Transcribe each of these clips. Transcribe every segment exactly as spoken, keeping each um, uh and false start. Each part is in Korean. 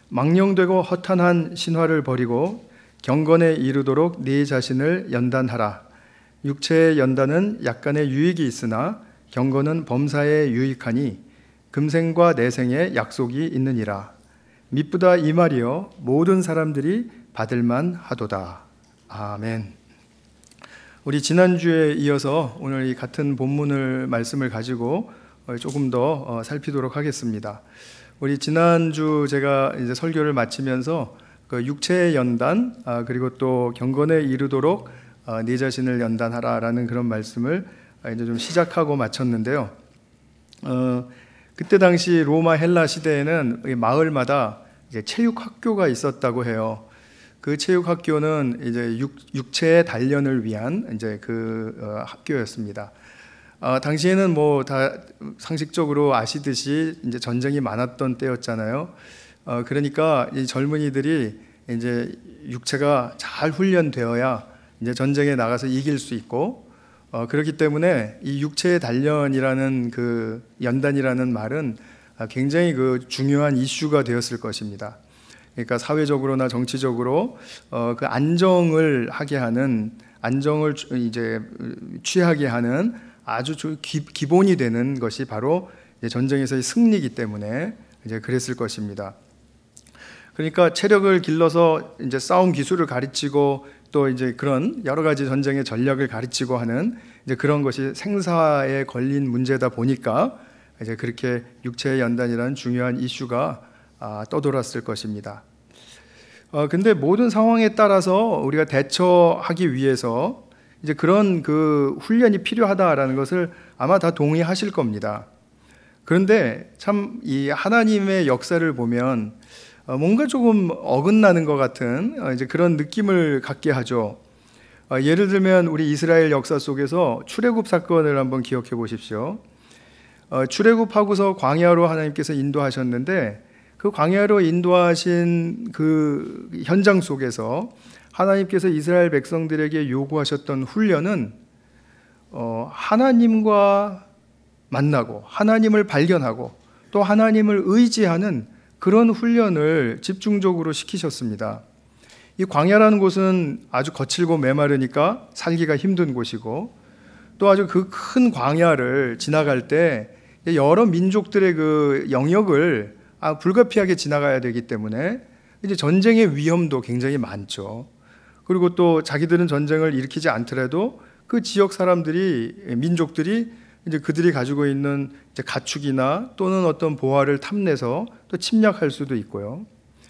망령되고 허탄한 신화를 버리고 경건에 이르도록 네 자신을 연단하라. 육체의 연단은 약간의 유익이 있으나 경건은 범사에 유익하니 금생과 내생에 약속이 있느니라. 미쁘다 이 말이요 모든 사람들이 받을만 하도다. 아멘. 우리 지난주에 이어서 오늘 이 같은 본문을 말씀을 가지고 조금 더 살피도록 하겠습니다. 우리 지난주 제가 이제 설교를 마치면서 그 육체의 연단, 아, 그리고 또 경건에 이르도록 아, 네 자신을 연단하라라는 그런 말씀을 이제 좀 시작하고 마쳤는데요. 어, 그때 당시 로마 헬라 시대에는 마을마다 이제 체육 학교가 있었다고 해요. 그 체육 학교는 이제 육, 육체의 단련을 위한 이제 그 어, 학교였습니다. 어, 당시에는 뭐 다 상식적으로 아시듯이 이제 전쟁이 많았던 때였잖아요. 어, 그러니까 이 젊은이들이 이제 육체가 잘 훈련되어야 이제 전쟁에 나가서 이길 수 있고, 어, 그렇기 때문에 이 육체의 단련이라는 그 연단이라는 말은 굉장히 그 중요한 이슈가 되었을 것입니다. 그러니까 사회적으로나 정치적으로 어, 그 안정을 하게 하는, 안정을 이제 취하게 하는 아주 기, 기본이 되는 것이 바로 이제 전쟁에서의 승리이기 때문에 이제 그랬을 것입니다. 그러니까 체력을 길러서 이제 싸움 기술을 가르치고 또 이제 그런 여러 가지 전쟁의 전략을 가르치고 하는 이제 그런 것이 생사에 걸린 문제다 보니까 이제 그렇게 육체의 연단이라는 중요한 이슈가 아, 떠돌았을 것입니다. 어, 근데 모든 상황에 따라서 우리가 대처하기 위해서 이제 그런 그 훈련이 필요하다라는 것을 아마 다 동의하실 겁니다. 그런데 참 이 하나님의 역사를 보면 어, 뭔가 조금 어긋나는 것 같은 어, 이제 그런 느낌을 갖게 하죠. 어, 예를 들면 우리 이스라엘 역사 속에서 출애굽 사건을 한번 기억해 보십시오. 어, 출애굽하고서 광야로 하나님께서 인도하셨는데 그 광야로 인도하신 그 현장 속에서 하나님께서 이스라엘 백성들에게 요구하셨던 훈련은 어, 하나님과 만나고 하나님을 발견하고 또 하나님을 의지하는 그런 훈련을 집중적으로 시키셨습니다. 이 광야라는 곳은 아주 거칠고 메마르니까 살기가 힘든 곳이고 또 아주 그 큰 광야를 지나갈 때 여러 민족들의 그 영역을 아, 불가피하게 지나가야 되기 때문에 이제 전쟁의 위험도 굉장히 많죠. 그리고 또 자기들은 전쟁을 일으키지 않더라도 그 지역 사람들이, 민족들이 이제 그들이 가지고 있는 이제 가축이나 또는 어떤 보화를 탐내서 또 침략할 수도 있고요.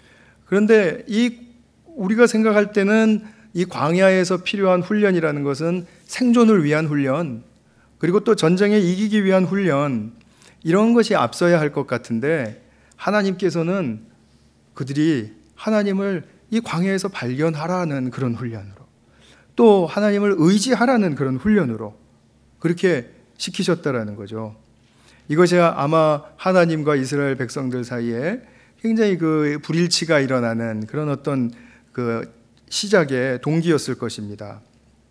그런데 이 우리가 생각할 때는 이 광야에서 필요한 훈련이라는 것은 생존을 위한 훈련, 그리고 또 전쟁에 이기기 위한 훈련, 이런 것이 앞서야 할 것 같은데 하나님께서는 그들이 하나님을 이 광야에서 발견하라는 그런 훈련으로, 또 하나님을 의지하라는 그런 훈련으로 그렇게 시키셨다라는 거죠. 이것이 아마 하나님과 이스라엘 백성들 사이에 굉장히 그 불일치가 일어나는 그런 어떤 그 시작의 동기였을 것입니다.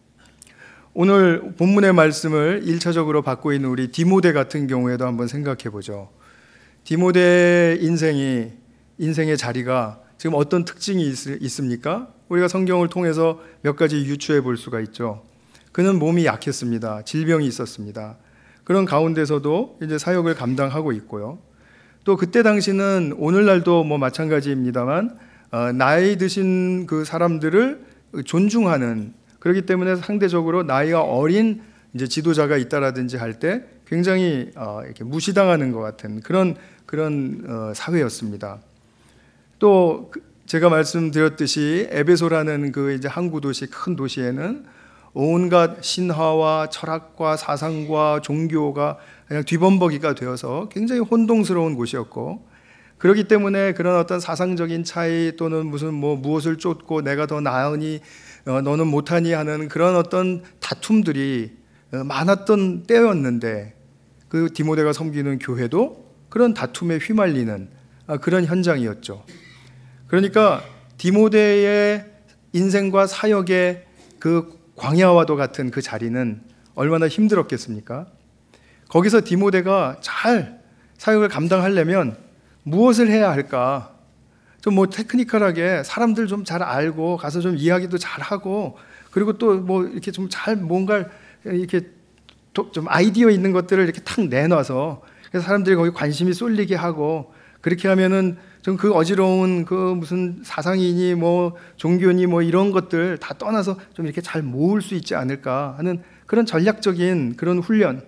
오늘 본문의 말씀을 일차적으로 받고 있는 우리 디모데 같은 경우에도 한번 생각해 보죠. 디모데의 인생이, 인생의 자리가 지금 어떤 특징이 있, 있습니까? 우리가 성경을 통해서 몇 가지 유추해 볼 수가 있죠. 그는 몸이 약했습니다. 질병이 있었습니다. 그런 가운데서도 이제 사역을 감당하고 있고요. 또 그때 당시는 오늘날도 뭐 마찬가지입니다만 어, 나이 드신 그 사람들을 존중하는, 그렇기 때문에 상대적으로 나이가 어린 이제 지도자가 있다라든지 할 때 굉장히 어, 이렇게 무시당하는 것 같은 그런 그런 어, 사회였습니다. 또 제가 말씀드렸듯이 에베소라는 그 이제 항구 도시, 큰 도시에는 온갖 신화와 철학과 사상과 종교가 그냥 뒤범벅이가 되어서 굉장히 혼동스러운 곳이었고, 그렇기 때문에 그런 어떤 사상적인 차이 또는 무슨 뭐 무엇을 쫓고 내가 더 나으니 어, 너는 못하니 하는 그런 어떤 다툼들이 어, 많았던 때였는데, 그 디모데가 섬기는 교회도 그런 다툼에 휘말리는 아, 그런 현장이었죠. 그러니까 디모데의 인생과 사역의 그 광야와도 같은 그 자리는 얼마나 힘들었겠습니까? 거기서 디모데가 잘 사역을 감당하려면 무엇을 해야 할까? 또 뭐 테크니컬하게 사람들 좀 잘 알고 가서 좀 이야기도 잘 하고, 그리고 또 뭐 이렇게 좀 잘 뭔가를 이렇게 좀 아이디어 있는 것들을 이렇게 탁 내놔서 그래서 사람들이 거기 관심이 쏠리게 하고, 그렇게 하면은 좀 그 어지러운 그 무슨 사상이니 뭐 종교니 뭐 이런 것들 다 떠나서 좀 이렇게 잘 모을 수 있지 않을까 하는 그런 전략적인 그런 훈련을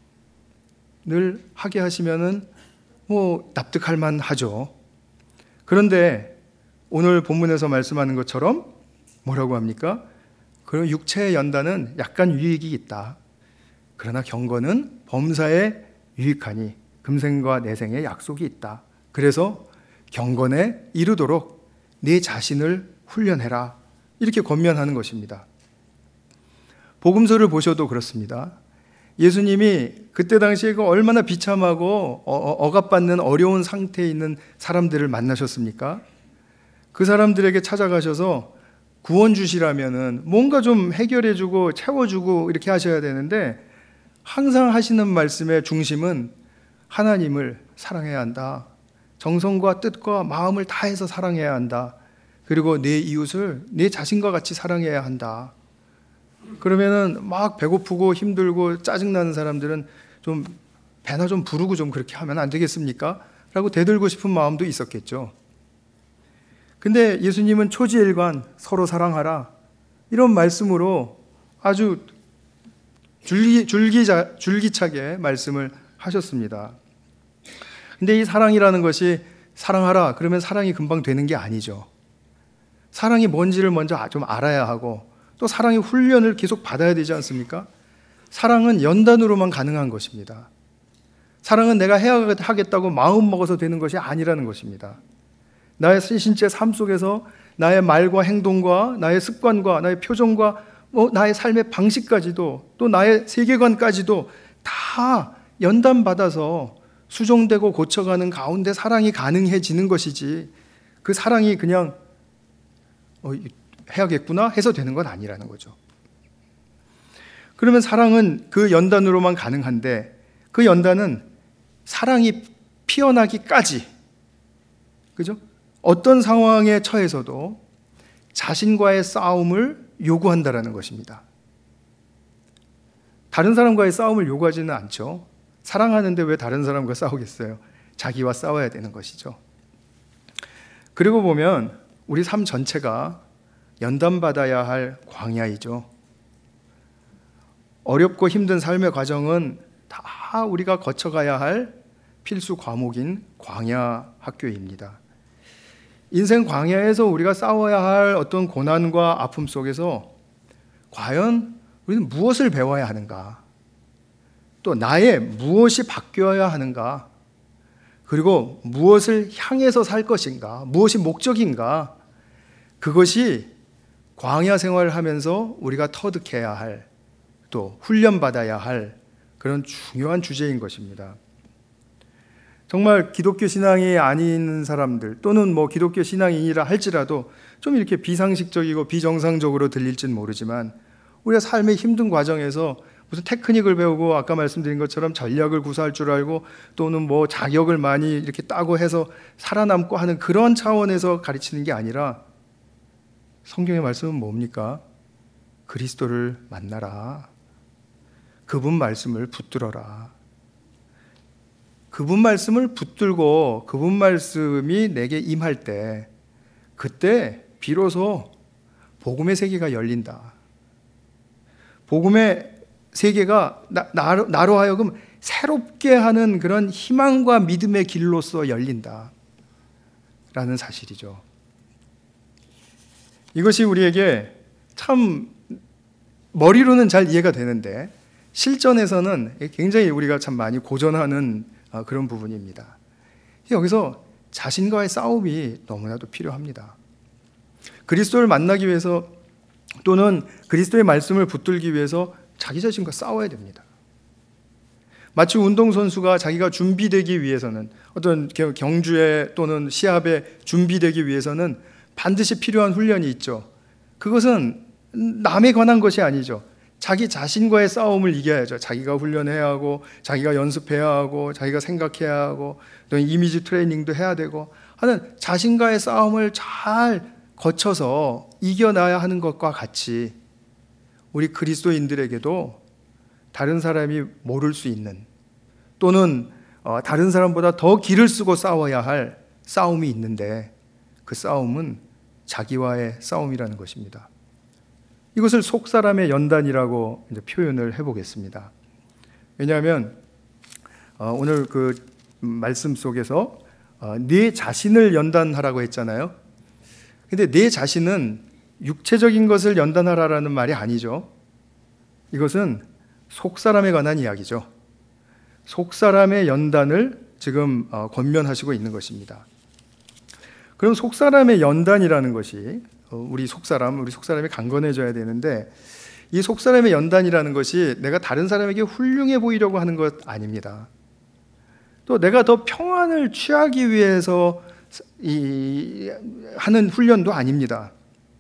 하게 하시면은 뭐 납득할 만하죠. 그런데 오늘 본문에서 말씀하는 것처럼 뭐라고 합니까? 그런 육체의 연단은 약간 유익이 있다. 그러나 경건은 범사에 유익하니 금생과 내생의 약속이 있다. 그래서 경건에 이르도록 네 자신을 훈련해라. 이렇게 권면하는 것입니다. 복음서를 보셔도 그렇습니다. 예수님이 그때 당시에 그 얼마나 비참하고 억압받는 어려운 상태에 있는 사람들을 만나셨습니까? 그 사람들에게 찾아가셔서 구원 주시라면은 뭔가 좀 해결해주고 채워주고 이렇게 하셔야 되는데, 항상 하시는 말씀의 중심은 하나님을 사랑해야 한다. 정성과 뜻과 마음을 다해서 사랑해야 한다. 그리고 내 이웃을 내 자신과 같이 사랑해야 한다. 그러면은 막 배고프고 힘들고 짜증나는 사람들은 좀 배나 좀 부르고 좀 그렇게 하면 안 되겠습니까? 라고 대들고 싶은 마음도 있었겠죠. 근데 예수님은 초지일관 서로 사랑하라 이런 말씀으로 아주 줄기, 줄기자, 줄기차게 말씀을 하셨습니다. 근데 이 사랑이라는 것이 사랑하라 그러면 사랑이 금방 되는 게 아니죠. 사랑이 뭔지를 먼저 좀 알아야 하고, 또 사랑의 훈련을 계속 받아야 되지 않습니까? 사랑은 연단으로만 가능한 것입니다. 사랑은 내가 해야 하겠다고 마음 먹어서 되는 것이 아니라는 것입니다. 나의 신체 삶 속에서 나의 말과 행동과 나의 습관과 나의 표정과 뭐 나의 삶의 방식까지도, 또 나의 세계관까지도 다 연단받아서 수정되고 고쳐가는 가운데 사랑이 가능해지는 것이지, 그 사랑이 그냥 어, 해야겠구나 해서 되는 건 아니라는 거죠. 그러면 사랑은 그 연단으로만 가능한데, 그 연단은 사랑이 피어나기까지, 그죠? 어떤 상황에 처해서도 자신과의 싸움을 요구한다라는 것입니다. 다른 사람과의 싸움을 요구하지는 않죠. 사랑하는데 왜 다른 사람과 싸우겠어요? 자기와 싸워야 되는 것이죠. 그리고 보면 우리 삶 전체가 연단받아야 할 광야이죠. 어렵고 힘든 삶의 과정은 다 우리가 거쳐가야 할 필수 과목인 광야 학교입니다. 인생 광야에서 우리가 싸워야 할 어떤 고난과 아픔 속에서 과연 우리는 무엇을 배워야 하는가? 또 나의 무엇이 바뀌어야 하는가? 그리고 무엇을 향해서 살 것인가? 무엇이 목적인가? 그것이 광야 생활을 하면서 우리가 터득해야 할, 또 훈련받아야 할 그런 중요한 주제인 것입니다. 정말 기독교 신앙이 아닌 사람들, 또는 뭐 기독교 신앙인이라 할지라도 좀 이렇게 비상식적이고 비정상적으로 들릴진 모르지만, 우리가 삶의 힘든 과정에서 무슨 테크닉을 배우고 아까 말씀드린 것처럼 전략을 구사할 줄 알고, 또는 뭐 자격을 많이 이렇게 따고 해서 살아남고 하는 그런 차원에서 가르치는 게 아니라, 성경의 말씀은 뭡니까? 그리스도를 만나라. 그분 말씀을 붙들어라. 그분 말씀을 붙들고 그분 말씀이 내게 임할 때, 그때 비로소 복음의 세계가 열린다. 복음의 세계가 나, 나로, 나로 하여금 새롭게 하는 그런 희망과 믿음의 길로서 열린다 라는 사실이죠. 이것이 우리에게 참 머리로는 잘 이해가 되는데 실전에서는 굉장히 우리가 참 많이 고전하는 그런 부분입니다. 여기서 자신과의 싸움이 너무나도 필요합니다. 그리스도를 만나기 위해서, 또는 그리스도의 말씀을 붙들기 위해서 자기 자신과 싸워야 됩니다. 마치 운동선수가 자기가 준비되기 위해서는, 어떤 경주에 또는 시합에 준비되기 위해서는 반드시 필요한 훈련이 있죠. 그것은 남에 관한 것이 아니죠. 자기 자신과의 싸움을 이겨야죠. 자기가 훈련해야 하고, 자기가 연습해야 하고, 자기가 생각해야 하고, 또 이미지 트레이닝도 해야 되고, 하는 자신과의 싸움을 잘 거쳐서 이겨나야 하는 것과 같이 우리 그리스도인들에게도 다른 사람이 모를 수 있는 또는 다른 사람보다 더 기를 쓰고 싸워야 할 싸움이 있는데 그 싸움은 자기와의 싸움이라는 것입니다. 이것을 속사람의 연단이라고 이제 표현을 해보겠습니다. 왜냐하면 오늘 그 말씀 속에서 네 자신을 연단하라고 했잖아요. 근데 내 자신은 육체적인 것을 연단하라라는 말이 아니죠. 이것은 속사람에 관한 이야기죠. 속사람의 연단을 지금 권면하시고 있는 것입니다. 그럼 속사람의 연단이라는 것이 우리 속사람, 우리 속사람이 강건해져야 되는데 이 속사람의 연단이라는 것이 내가 다른 사람에게 훌륭해 보이려고 하는 것 아닙니다. 또 내가 더 평안을 취하기 위해서 이 하는 훈련도 아닙니다.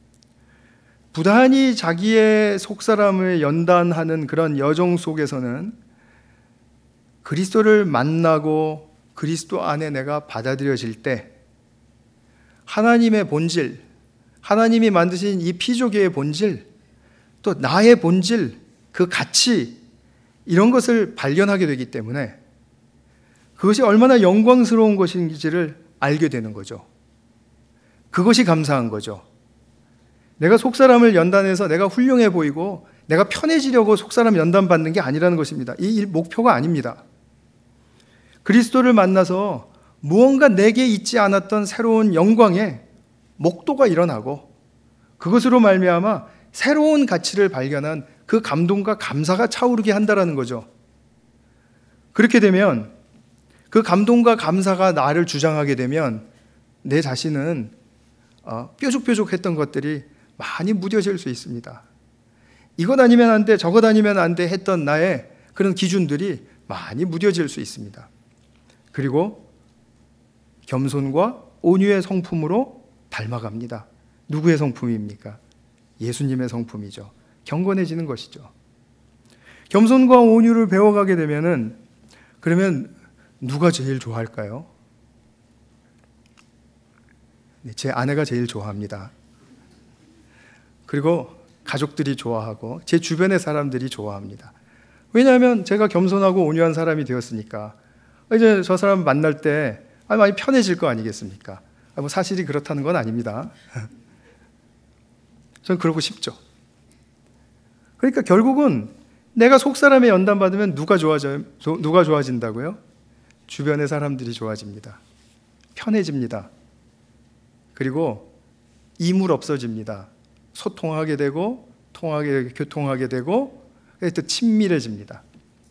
부단히 자기의 속사람을 연단하는 그런 여정 속에서는 그리스도를 만나고 그리스도 안에 내가 받아들여질 때 하나님의 본질, 하나님이 만드신 이 피조계의 본질, 또 나의 본질, 그 가치 이런 것을 발견하게 되기 때문에 그것이 얼마나 영광스러운 것인지를 알게 되는 거죠. 그것이 감사한 거죠. 내가 속사람을 연단해서 내가 훌륭해 보이고 내가 편해지려고 속사람 연단 받는 게 아니라는 것입니다. 이 목표가 아닙니다. 그리스도를 만나서 무언가 내게 있지 않았던 새로운 영광의 목도가 일어나고 그것으로 말미암아 새로운 가치를 발견한 그 감동과 감사가 차오르게 한다라는 거죠. 그렇게 되면 그 감동과 감사가 나를 주장하게 되면 내 자신은 뾰족뾰족했던 것들이 많이 무뎌질 수 있습니다. 이것 아니면 안 돼, 저것 아니면 안 돼 했던 나의 그런 기준들이 많이 무뎌질 수 있습니다. 그리고 겸손과 온유의 성품으로 닮아갑니다. 누구의 성품입니까? 예수님의 성품이죠. 경건해지는 것이죠. 겸손과 온유를 배워가게 되면은 그러면 누가 제일 좋아할까요? 네, 제 아내가 제일 좋아합니다. 그리고 가족들이 좋아하고 제 주변의 사람들이 좋아합니다. 왜냐하면 제가 겸손하고 온유한 사람이 되었으니까 이제 저 사람 만날 때 많이 편해질 거 아니겠습니까? 뭐 사실이 그렇다는 건 아닙니다. 전 그러고 싶죠. 그러니까 결국은 내가 속사람의 연단 받으면 누가 좋아져요? 누가 좋아진다고요? 주변의 사람들이 좋아집니다. 편해집니다. 그리고 이물 없어집니다. 소통하게 되고 통하게 교통하게 되고 또 친밀해집니다.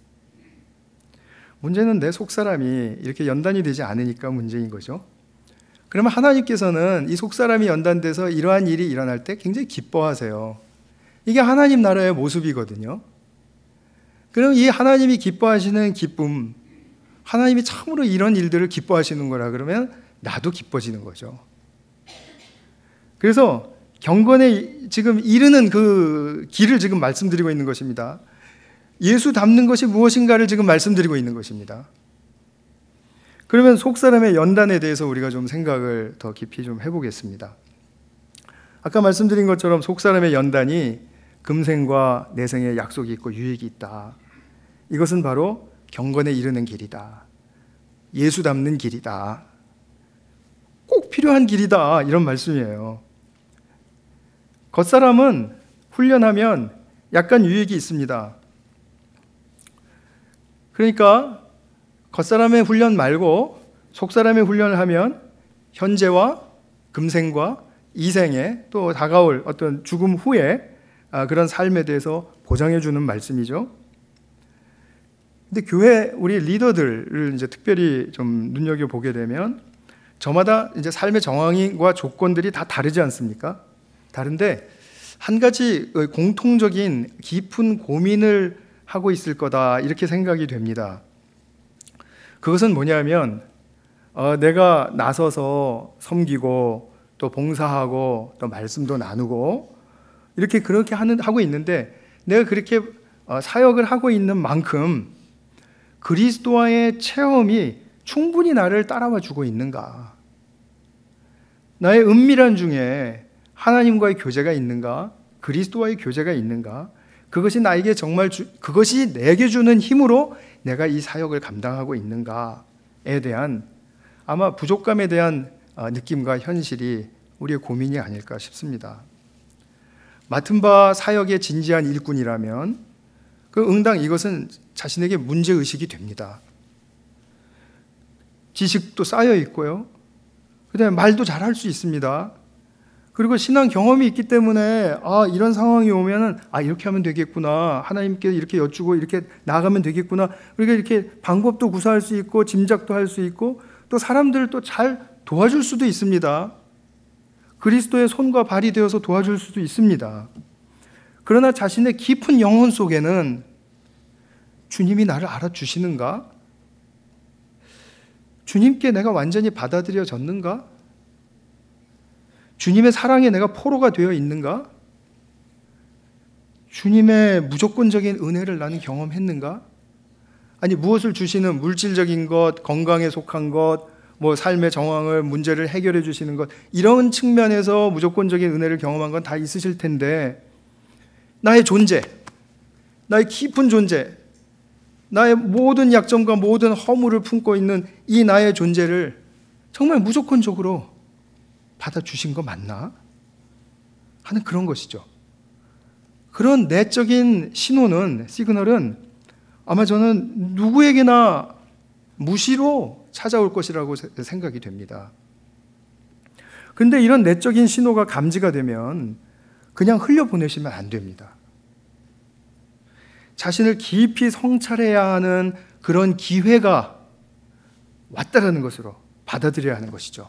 문제는 내 속사람이 이렇게 연단이 되지 않으니까 문제인 거죠. 그러면 하나님께서는 이 속사람이 연단돼서 이러한 일이 일어날 때 굉장히 기뻐하세요. 이게 하나님 나라의 모습이거든요. 그럼 이 하나님이 기뻐하시는 기쁨, 하나님이 참으로 이런 일들을 기뻐하시는 거라 그러면 나도 기뻐지는 거죠. 그래서 경건에 지금 이르는 그 길을 지금 말씀드리고 있는 것입니다. 예수 닮는 것이 무엇인가를 지금 말씀드리고 있는 것입니다. 그러면 속사람의 연단에 대해서 우리가 좀 생각을 더 깊이 좀 해보겠습니다. 아까 말씀드린 것처럼 속사람의 연단이 금생과 내생에 약속이 있고 유익이 있다. 이것은 바로 경건에 이르는 길이다. 예수 닮는 길이다. 꼭 필요한 길이다. 이런 말씀이에요. 겉사람은 훈련하면 약간 유익이 있습니다. 그러니까 겉사람의 훈련 말고 속사람의 훈련을 하면 현재와 금생과 이생에 또 다가올 어떤 죽음 후에 그런 삶에 대해서 보장해 주는 말씀이죠. 근데 교회 우리 리더들을 이제 특별히 좀 눈여겨 보게 되면 저마다 이제 삶의 정황과 조건들이 다 다르지 않습니까? 다른데 한 가지 공통적인 깊은 고민을 하고 있을 거다 이렇게 생각이 됩니다. 그것은 뭐냐면 어, 내가 나서서 섬기고 또 봉사하고 또 말씀도 나누고 이렇게 그렇게 하는 하고 있는데 내가 그렇게 어, 사역을 하고 있는 만큼 그리스도와의 체험이 충분히 나를 따라와 주고 있는가? 나의 은밀한 중에 하나님과의 교제가 있는가? 그리스도와의 교제가 있는가? 그것이 나에게 정말 주, 그것이 내게 주는 힘으로 내가 이 사역을 감당하고 있는가에 대한 아마 부족감에 대한 느낌과 현실이 우리의 고민이 아닐까 싶습니다. 맡은 바 사역의 진지한 일꾼이라면 그 응당 이것은 자신에게 문제의식이 됩니다. 지식도 쌓여 있고요. 그 다음에 말도 잘할 수 있습니다. 그리고 신앙 경험이 있기 때문에 아 이런 상황이 오면은 아 이렇게 하면 되겠구나, 하나님께 이렇게 여쭈고 이렇게 나아가면 되겠구나, 우리가 이렇게 방법도 구사할 수 있고 짐작도 할 수 있고 또 사람들을 또 잘 도와줄 수도 있습니다. 그리스도의 손과 발이 되어서 도와줄 수도 있습니다. 그러나 자신의 깊은 영혼 속에는 주님이 나를 알아주시는가? 주님께 내가 완전히 받아들여졌는가? 주님의 사랑에 내가 포로가 되어 있는가? 주님의 무조건적인 은혜를 나는 경험했는가? 아니 무엇을 주시는 물질적인 것, 건강에 속한 것, 뭐 삶의 정황을 문제를 해결해 주시는 것, 이런 측면에서 무조건적인 은혜를 경험한 건 다 있으실 텐데 나의 존재, 나의 깊은 존재, 나의 모든 약점과 모든 허물을 품고 있는 이 나의 존재를 정말 무조건적으로 받아주신 거 맞나? 하는 그런 것이죠. 그런 내적인 신호는, 시그널은 아마 저는 누구에게나 무시로 찾아올 것이라고 생각이 됩니다. 그런데 이런 내적인 신호가 감지가 되면 그냥 흘려보내시면 안 됩니다. 자신을 깊이 성찰해야 하는 그런 기회가 왔다라는 것으로 받아들여야 하는 것이죠.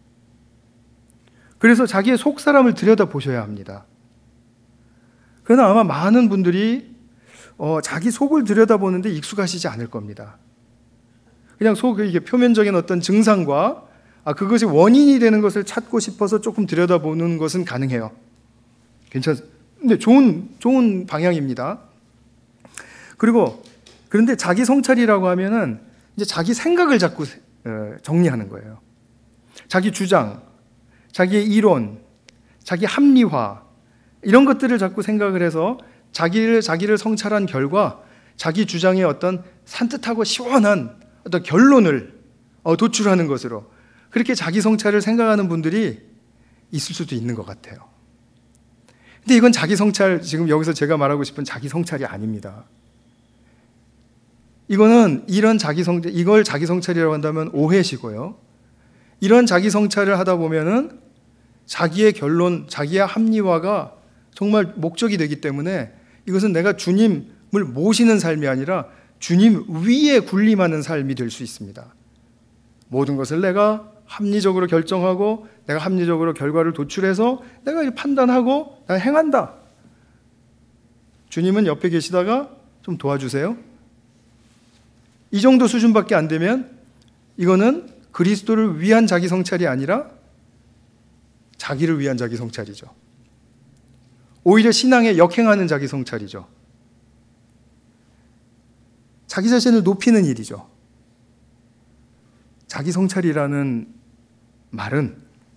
그래서 자기의 속사람을 들여다보셔야 합니다. 그러나 아마 많은 분들이 어, 자기 속을 들여다보는데 익숙하시지 않을 겁니다. 그냥 속, 이게 표면적인 어떤 증상과 아, 그것이 원인이 되는 것을 찾고 싶어서 조금 들여다보는 것은 가능해요. 괜찮, 근데 좋은, 좋은 방향입니다. 그리고, 그런데 자기 성찰이라고 하면은 이제 자기 생각을 자꾸 정리하는 거예요. 자기 주장, 자기의 이론, 자기 합리화, 이런 것들을 자꾸 생각을 해서 자기를, 자기를 성찰한 결과 자기 주장의 어떤 산뜻하고 시원한 어떤 결론을 도출하는 것으로 그렇게 자기 성찰을 생각하는 분들이 있을 수도 있는 것 같아요. 근데 이건 자기 성찰, 지금 여기서 제가 말하고 싶은 자기 성찰이 아닙니다. 이거는 이런 자기 성찰, 이걸 자기 성찰이라고 한다면 오해시고요. 이런 자기 성찰을 하다 보면은 자기의 결론, 자기의 합리화가 정말 목적이 되기 때문에 이것은 내가 주님을 모시는 삶이 아니라 주님 위에 군림하는 삶이 될 수 있습니다. 모든 것을 내가 합리적으로 결정하고 내가 합리적으로 결과를 도출해서 내가 판단하고 내가 행한다. 주님은 옆에 계시다가 좀 도와주세요. 이 정도 수준밖에 안 되면 이거는 그리스도를 위한 자기 성찰이 아니라 자기를 위한 자기 성찰이죠. 오히려 신앙에 역행하는 자기 성찰이죠. 자기 자신을 높이는 일이죠. 자기 성찰이라는 말은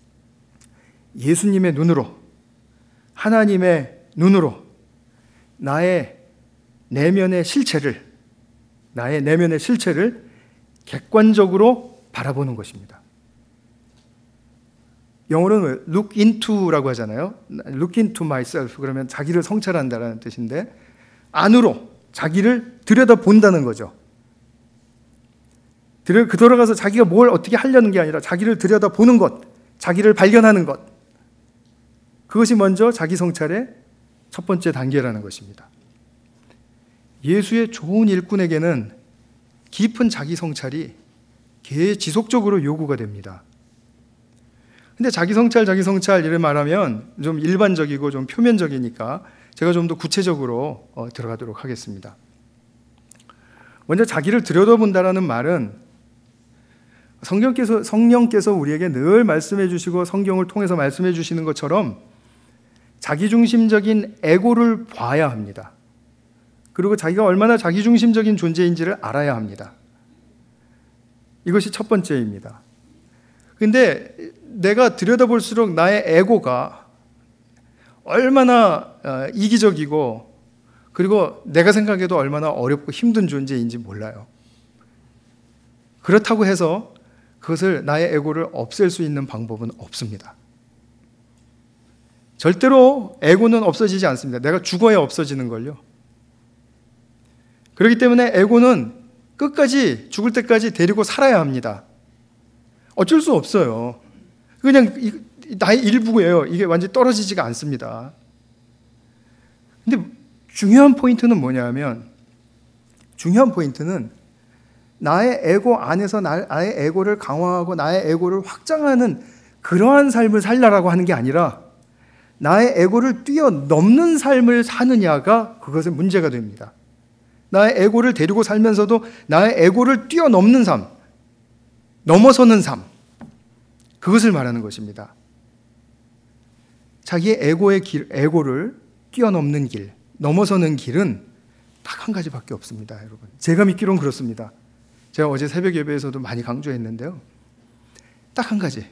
예수님의 눈으로, 하나님의 눈으로 나의 내면의 실체를, 나의 내면의 실체를 객관적으로 바라보는 것입니다. 영어로는 look into라고 하잖아요. look into myself. 그러면 자기를 성찰한다는 뜻인데 안으로 자기를 들여다본다는 거죠. 그 들어가서 자기가 뭘 어떻게 하려는 게 아니라 자기를 들여다보는 것, 자기를 발견하는 것. 그것이 먼저 자기 성찰의 첫 번째 단계라는 것입니다. 예수의 좋은 일꾼에게는 깊은 자기 성찰이 지속적으로 요구가 됩니다. 근데 자기 성찰, 자기 성찰 이를 말하면 좀 일반적이고 좀 표면적이니까 제가 좀 더 구체적으로 어, 들어가도록 하겠습니다. 먼저 자기를 들여다본다라는 말은 성령께서, 성령께서 우리에게 늘 말씀해 주시고 성경을 통해서 말씀해 주시는 것처럼 자기중심적인 에고를 봐야 합니다. 그리고 자기가 얼마나 자기중심적인 존재인지를 알아야 합니다. 이것이 첫 번째입니다. 근데 내가 들여다볼수록 나의 에고가 얼마나 이기적이고 그리고 내가 생각해도 얼마나 어렵고 힘든 존재인지 몰라요. 그렇다고 해서 그것을 나의 에고를 없앨 수 있는 방법은 없습니다. 절대로 에고는 없어지지 않습니다. 내가 죽어야 없어지는 걸요. 그렇기 때문에 에고는 끝까지 죽을 때까지 데리고 살아야 합니다. 어쩔 수 없어요. 그냥 나의 일부예요. 이게 완전히 떨어지지가 않습니다. 근데 중요한 포인트는 뭐냐면 중요한 포인트는 나의 에고 안에서 나의 에고를 강화하고 나의 에고를 확장하는 그러한 삶을 살라라고 하는 게 아니라 나의 에고를 뛰어넘는 삶을 사느냐가 그것의 문제가 됩니다. 나의 에고를 데리고 살면서도 나의 에고를 뛰어넘는 삶, 넘어서는 삶, 그것을 말하는 것입니다. 자기의 에고의 길, 에고를 뛰어넘는 길, 넘어서는 길은 딱 한 가지밖에 없습니다, 여러분. 제가 믿기로는 그렇습니다. 제가 어제 새벽 예배에서도 많이 강조했는데요. 딱 한 가지.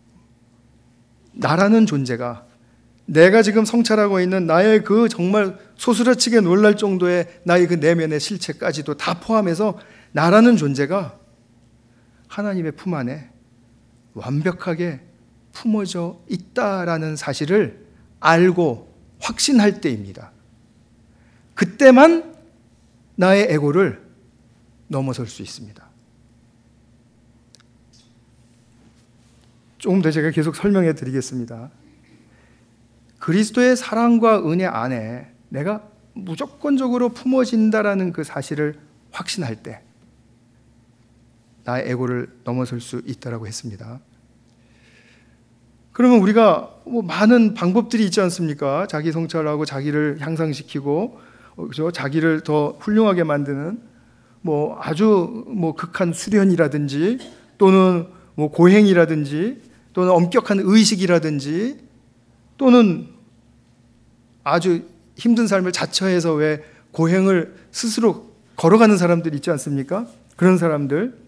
나라는 존재가 내가 지금 성찰하고 있는 나의 그 정말 소스라치게 놀랄 정도의 나의 그 내면의 실체까지도 다 포함해서 나라는 존재가 하나님의 품 안에 완벽하게 품어져 있다라는 사실을 알고 확신할 때입니다. 그때만 나의 에고를 넘어설 수 있습니다. 조금 더 제가 계속 설명해 드리겠습니다. 그리스도의 사랑과 은혜 안에 내가 무조건적으로 품어진다라는 그 사실을 확신할 때 나의 에고를 넘어설 수 있다라고 했습니다. 그러면 우리가 뭐 많은 방법들이 있지 않습니까? 자기 성찰하고 자기를 향상시키고 그죠? 자기를 더 훌륭하게 만드는 뭐 아주 뭐 극한 수련이라든지 또는 뭐 고행이라든지 또는 엄격한 의식이라든지 또는 아주 힘든 삶을 자처해서 왜 고행을 스스로 걸어가는 사람들 있지 않습니까? 그런 사람들.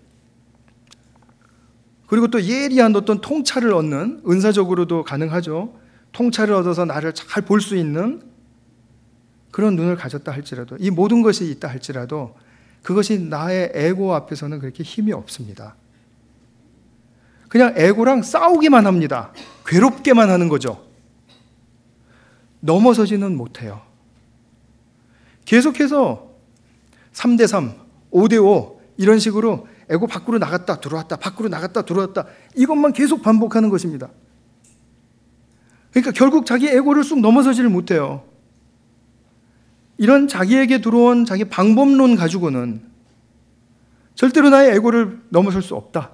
그리고 또 예리한 어떤 통찰을 얻는, 은사적으로도 가능하죠. 통찰을 얻어서 나를 잘 볼 수 있는 그런 눈을 가졌다 할지라도, 이 모든 것이 있다 할지라도 그것이 나의 에고 앞에서는 그렇게 힘이 없습니다. 그냥 에고랑 싸우기만 합니다. 괴롭게만 하는 거죠. 넘어서지는 못해요. 계속해서 삼 대 삼, 오 대 오 이런 식으로 에고 밖으로 나갔다 들어왔다 밖으로 나갔다 들어왔다 이것만 계속 반복하는 것입니다. 그러니까 결국 자기 에고를 쑥 넘어서지를 못해요. 이런 자기에게 들어온 자기 방법론 가지고는 절대로 나의 에고를 넘어설 수 없다.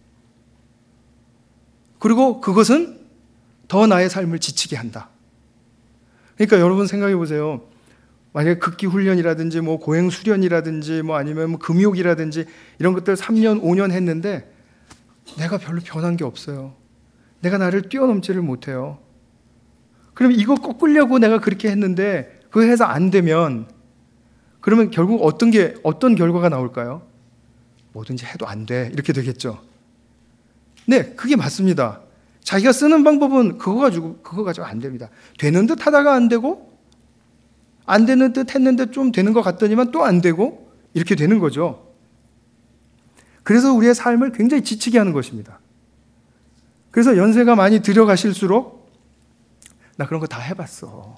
그리고 그것은 더 나의 삶을 지치게 한다. 그러니까 여러분 생각해 보세요. 만약에 극기 훈련이라든지 뭐 고행 수련이라든지 뭐 아니면 뭐 금욕이라든지 이런 것들 삼 년, 오 년 했는데 내가 별로 변한 게 없어요. 내가 나를 뛰어넘지를 못해요. 그럼 이거 꺾으려고 내가 그렇게 했는데 그거 해서 안 되면 그러면 결국 어떤 게 어떤 결과가 나올까요? 뭐든지 해도 안 돼. 이렇게 되겠죠. 네, 그게 맞습니다. 자기가 쓰는 방법은 그거 가지고 그거 가지고 안 됩니다. 되는 듯 하다가 안 되고 안 되는 듯 했는데 좀 되는 것 같더니만 또 안 되고 이렇게 되는 거죠. 그래서 우리의 삶을 굉장히 지치게 하는 것입니다. 그래서 연세가 많이 들어가실수록 나 그런 거 다 해봤어.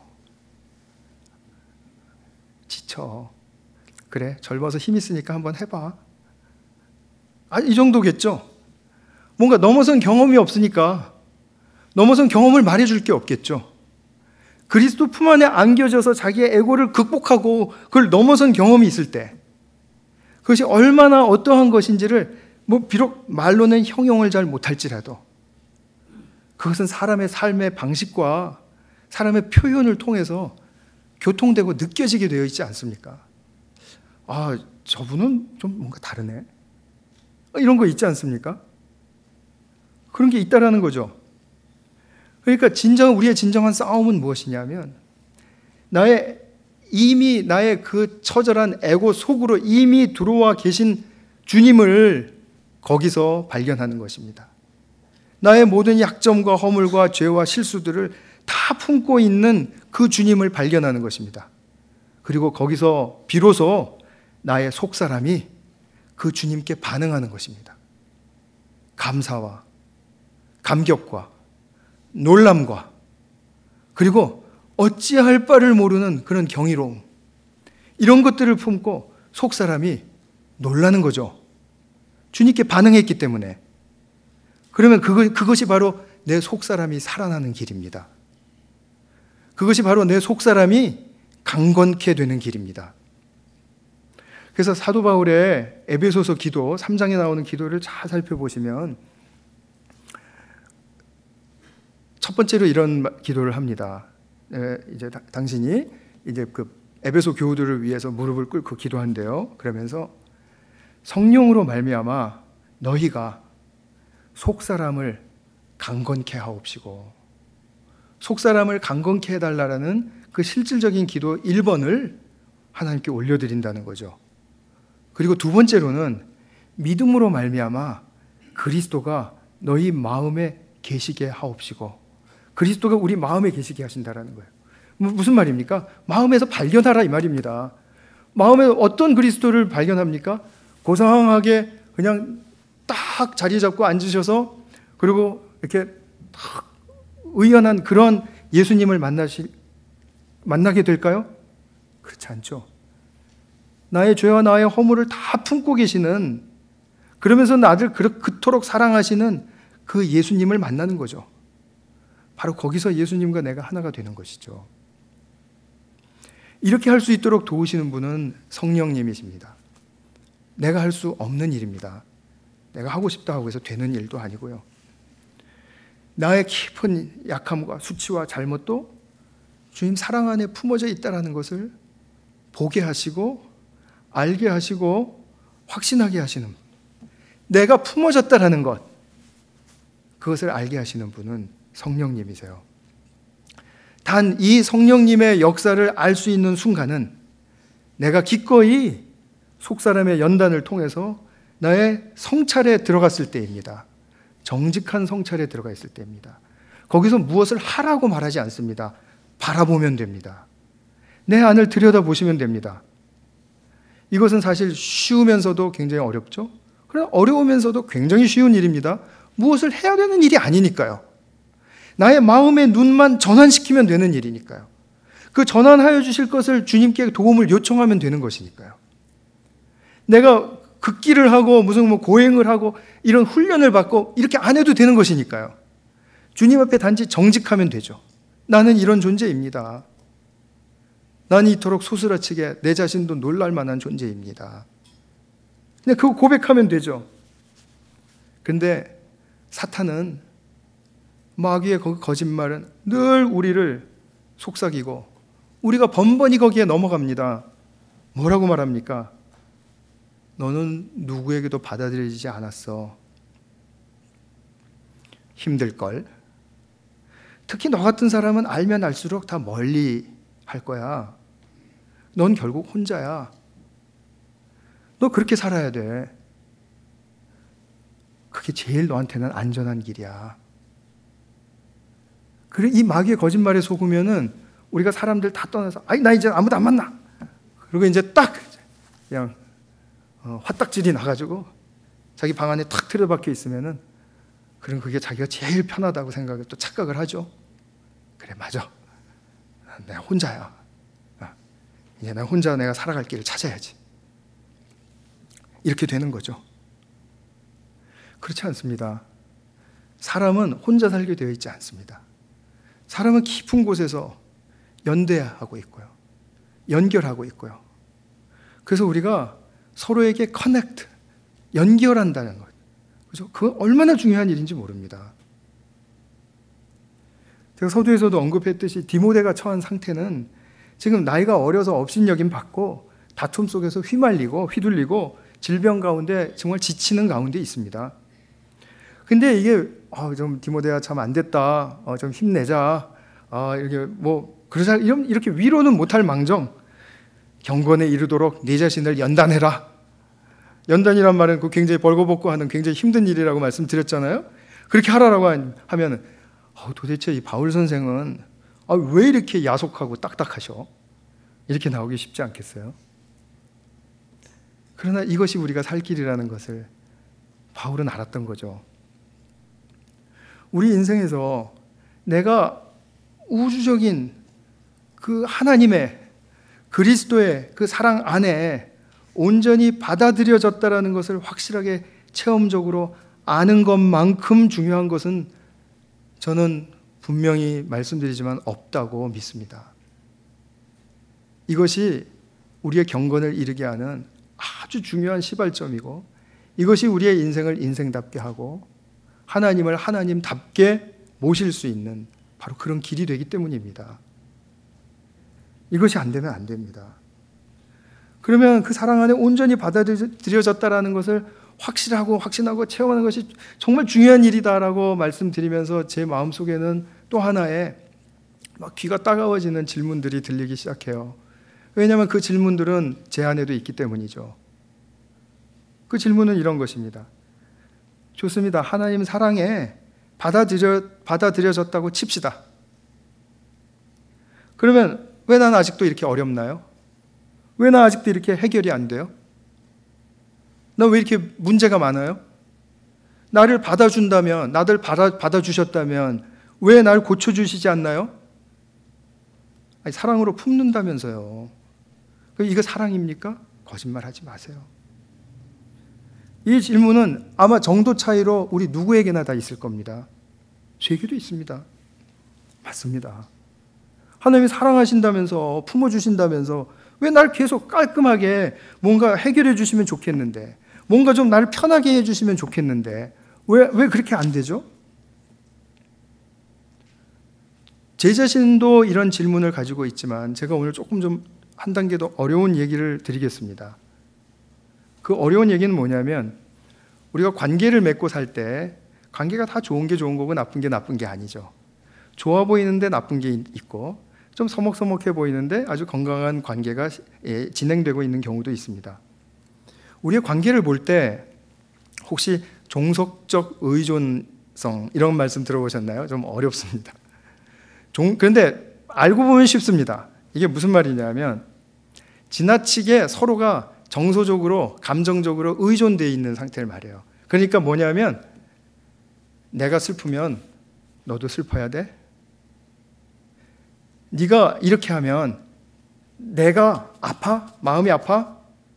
지쳐. 그래, 젊어서 힘 있으니까 한번 해봐. 아, 이 정도겠죠. 뭔가 넘어선 경험이 없으니까 넘어선 경험을 말해줄 게 없겠죠. 그리스도 품 안에 안겨져서 자기의 에고를 극복하고 그걸 넘어선 경험이 있을 때 그것이 얼마나 어떠한 것인지를 뭐 비록 말로는 형용을 잘 못할지라도 그것은 사람의 삶의 방식과 사람의 표현을 통해서 교통되고 느껴지게 되어 있지 않습니까? 아, 저분은 좀 뭔가 다르네. 이런 거 있지 않습니까? 그런 게 있다라는 거죠. 그러니까 진정 우리의 진정한 싸움은 무엇이냐면 나의 이미 나의 그 처절한 에고 속으로 이미 들어와 계신 주님을 거기서 발견하는 것입니다. 나의 모든 약점과 허물과 죄와 실수들을 다 품고 있는 그 주님을 발견하는 것입니다. 그리고 거기서 비로소 나의 속사람이 그 주님께 반응하는 것입니다. 감사와 감격과 놀람과 그리고 어찌할 바를 모르는 그런 경이로움, 이런 것들을 품고 속사람이 놀라는 거죠. 주님께 반응했기 때문에. 그러면 그것, 그것이 바로 내 속사람이 살아나는 길입니다. 그것이 바로 내 속사람이 강건케 되는 길입니다. 그래서 사도 바울의 에베소서 기도 삼 장에 나오는 기도를 잘 살펴보시면 첫 번째로 이런 기도를 합니다. 이제 당신이 이제 그 에베소 교우들을 위해서 무릎을 꿇고 기도한대요. 그러면서 성령으로 말미암아 너희가 속사람을 강건케 하옵시고, 속사람을 강건케 해달라는 그 실질적인 기도 일 번을 하나님께 올려드린다는 거죠. 그리고 두 번째로는 믿음으로 말미암아 그리스도가 너희 마음에 계시게 하옵시고, 그리스도가 우리 마음에 계시게 하신다라는 거예요. 무슨 말입니까? 마음에서 발견하라 이 말입니다. 마음에 어떤 그리스도를 발견합니까? 고상하게 그냥 딱 자리 잡고 앉으셔서 그리고 이렇게 딱 의연한 그런 예수님을 만나시, 만나게 될까요? 그렇지 않죠. 나의 죄와 나의 허물을 다 품고 계시는, 그러면서 나를 그토록 사랑하시는 그 예수님을 만나는 거죠. 바로 거기서 예수님과 내가 하나가 되는 것이죠. 이렇게 할 수 있도록 도우시는 분은 성령님이십니다. 내가 할 수 없는 일입니다. 내가 하고 싶다 하고 해서 되는 일도 아니고요. 나의 깊은 약함과 수치와 잘못도 주님 사랑 안에 품어져 있다는 것을 보게 하시고 알게 하시고 확신하게 하시는 분, 내가 품어졌다는 것, 그것을 알게 하시는 분은 성령님이세요. 단 이 성령님의 역사를 알 수 있는 순간은 내가 기꺼이 속사람의 연단을 통해서 나의 성찰에 들어갔을 때입니다. 정직한 성찰에 들어가 있을 때입니다. 거기서 무엇을 하라고 말하지 않습니다. 바라보면 됩니다. 내 안을 들여다보시면 됩니다. 이것은 사실 쉬우면서도 굉장히 어렵죠. 그러나 어려우면서도 굉장히 쉬운 일입니다. 무엇을 해야 되는 일이 아니니까요. 나의 마음의 눈만 전환시키면 되는 일이니까요. 그 전환하여 주실 것을 주님께 도움을 요청하면 되는 것이니까요. 내가 극기를 하고 무슨 뭐 고행을 하고 이런 훈련을 받고 이렇게 안 해도 되는 것이니까요. 주님 앞에 단지 정직하면 되죠. 나는 이런 존재입니다. 나는 이토록 소스라치게 내 자신도 놀랄 만한 존재입니다. 그냥 그거 고백하면 되죠. 근데 사탄은, 마귀의 거짓말은 늘 우리를 속삭이고 우리가 번번이 거기에 넘어갑니다. 뭐라고 말합니까? 너는 누구에게도 받아들여지지 않았어. 힘들걸. 특히 너 같은 사람은 알면 알수록 다 멀리 할 거야. 넌 결국 혼자야. 너 그렇게 살아야 돼. 그게 제일 너한테는 안전한 길이야. 그래, 이 마귀의 거짓말에 속으면은 우리가 사람들 다 떠나서, 아이, 나 이제 아무도 안 만나. 그리고 이제 딱 그냥 어, 화딱질이 나가지고 자기 방 안에 탁 틀어박혀 있으면은, 그럼 그게 자기가 제일 편하다고 생각을 또 착각을 하죠. 그래, 맞아. 내가 혼자야. 이제 내가 혼자 내가 살아갈 길을 찾아야지. 이렇게 되는 거죠. 그렇지 않습니다. 사람은 혼자 살게 되어 있지 않습니다. 사람은 깊은 곳에서 연대하고 있고요. 연결하고 있고요. 그래서 우리가 서로에게 커넥트, 연결한다는 것. 그죠? 그건 얼마나 중요한 일인지 모릅니다. 제가 서두에서도 언급했듯이 디모데가 처한 상태는 지금 나이가 어려서 업신여김 받고 다툼 속에서 휘말리고 휘둘리고 질병 가운데 정말 지치는 가운데 있습니다. 근데 이게 어, 좀 디모데야 참 안 됐다. 어, 좀 힘내자. 아, 이렇게 뭐 그러자 이렇게 위로는 못할 망정 경건에 이르도록 네 자신을 연단해라. 연단이란 말은 그 굉장히 벌거벗고 하는 굉장히 힘든 일이라고 말씀드렸잖아요. 그렇게 하라라고 하면 어, 도대체 이 바울 선생은 아, 왜 이렇게 야속하고 딱딱하셔? 이렇게 나오기 쉽지 않겠어요? 그러나 이것이 우리가 살 길이라는 것을 바울은 알았던 거죠. 우리 인생에서 내가 우주적인 그 하나님의 그리스도의 그 사랑 안에 온전히 받아들여졌다라는 것을 확실하게 체험적으로 아는 것만큼 중요한 것은 저는 분명히 말씀드리지만 없다고 믿습니다. 이것이 우리의 경건을 이루게 하는 아주 중요한 시발점이고, 이것이 우리의 인생을 인생답게 하고 하나님을 하나님답게 모실 수 있는 바로 그런 길이 되기 때문입니다. 이것이 안 되면 안 됩니다. 그러면 그 사랑 안에 온전히 받아들여졌다라는 것을 확실하고 확신하고 체험하는 것이 정말 중요한 일이다라고 말씀드리면서 제 마음속에는 또 하나의 막 귀가 따가워지는 질문들이 들리기 시작해요. 왜냐하면 그 질문들은 제 안에도 있기 때문이죠. 그 질문은 이런 것입니다. 좋습니다. 하나님 사랑에 받아들여, 받아들여졌다고 칩시다. 그러면 왜 난 아직도 이렇게 어렵나요? 왜 나 아직도 이렇게 해결이 안 돼요? 나 왜 이렇게 문제가 많아요? 나를 받아준다면, 나를 받아, 받아주셨다면 왜 날 고쳐주시지 않나요? 아니, 사랑으로 품는다면서요. 이거 사랑입니까? 거짓말하지 마세요. 이 질문은 아마 정도 차이로 우리 누구에게나 다 있을 겁니다. 저에게도 있습니다. 맞습니다. 하나님이 사랑하신다면서 품어주신다면서 왜 날 계속 깔끔하게 뭔가 해결해 주시면 좋겠는데, 뭔가 좀 나를 편하게 해주시면 좋겠는데 왜, 왜 그렇게 안 되죠? 제 자신도 이런 질문을 가지고 있지만 제가 오늘 조금 좀 한 단계 더 어려운 얘기를 드리겠습니다. 그 어려운 얘기는 뭐냐면, 우리가 관계를 맺고 살 때 관계가 다 좋은 게 좋은 거고 나쁜 게 나쁜 게 아니죠. 좋아 보이는데 나쁜 게 있고, 좀 서먹서먹해 보이는데 아주 건강한 관계가 진행되고 있는 경우도 있습니다. 우리의 관계를 볼 때 혹시 종속적 의존성 이런 말씀 들어보셨나요? 좀 어렵습니다. 종, 그런데 알고 보면 쉽습니다. 이게 무슨 말이냐면, 지나치게 서로가 정서적으로 감정적으로 의존되어 있는 상태를 말해요. 그러니까 뭐냐면, 내가 슬프면 너도 슬퍼야 돼? 네가 이렇게 하면 내가 아파? 마음이 아파?